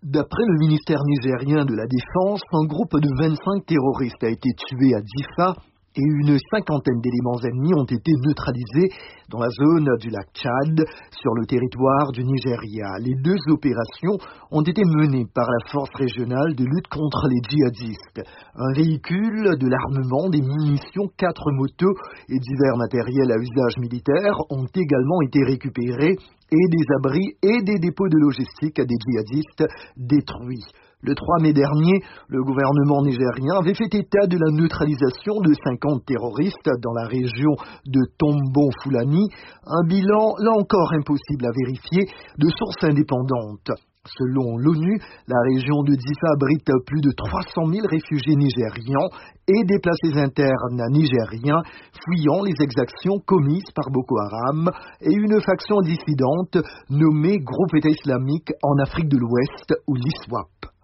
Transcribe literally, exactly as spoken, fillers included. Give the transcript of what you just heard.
D'après le ministère nigérien de la Défense, un groupe de vingt-cinq terroristes a été tué à Difa et une cinquantaine d'éléments ennemis ont été neutralisés dans la zone du lac Tchad, sur le territoire du Nigeria. Les deux opérations ont été menées par la force régionale de lutte contre les djihadistes. Un véhicule, de l'armement, des munitions, quatre motos et divers matériels à usage militaire ont également été récupérés et des abris et des dépôts de logistique des djihadistes détruits. Le trois mai dernier, le gouvernement nigérien avait fait état de la neutralisation de cinquante terroristes dans la région de Tombon-Fulani, un bilan là encore impossible à vérifier de sources indépendantes. Selon l'ONU, la région de Difa abrite plus de trois cent mille réfugiés nigérians et déplacés internes nigériens fuyant les exactions commises par Boko Haram et une faction dissidente nommée Groupe État islamique en Afrique de l'Ouest ou l'I S W A P.